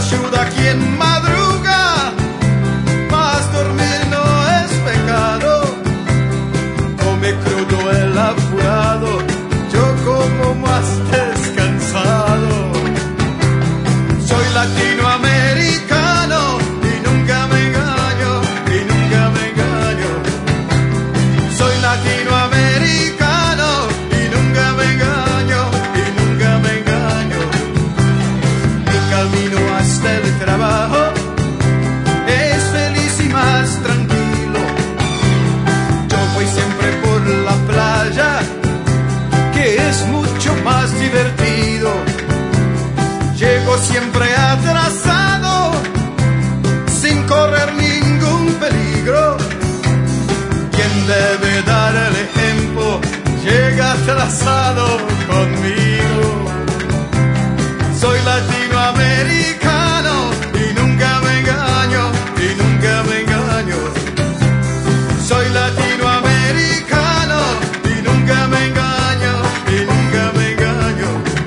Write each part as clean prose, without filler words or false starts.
ayuda quien madruga, mas dormir no es pecado. Come crudo el apurado, yo como más descansado. Soy latinoamericano y nunca me engaño, y nunca me engaño. Soy latinoamericano y nunca me engaño, y nunca me engaño. Mi camino hasta el trabajo es feliz y más tranquilo. Yo voy siempre por la playa, que es mucho más divertido. Llego siempre atrasado, sin correr ningún peligro. Quien debe dar el ejemplo llega atrasado conmigo. Soy latinoamericano y nunca me engaño, y nunca me engaño. Soy latinoamericano y nunca me engaño, y nunca me engaño.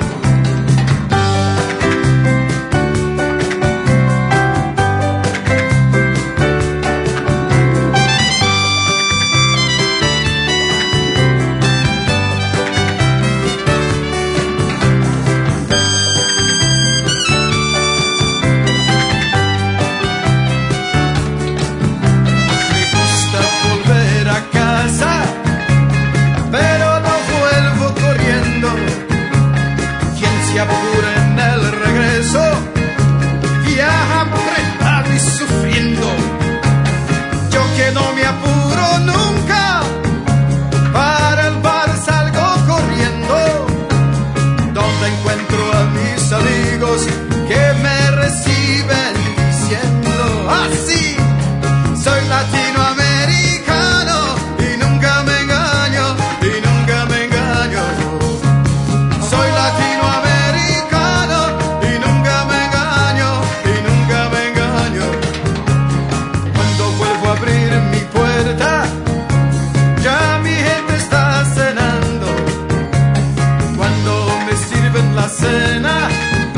Que me reciben diciendo así: soy latinoamericano y nunca me engaño, y nunca me engaño. Soy latinoamericano y nunca me engaño, y nunca me engaño. Cuando vuelvo a abrir mi puerta, ya mi gente está cenando. Cuando me sirven la cena,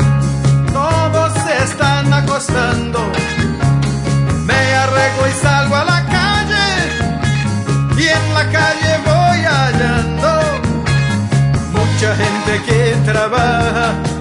acostando. Me arreglo y salgo a la calle, y en la calle voy hallando mucha gente que trabaja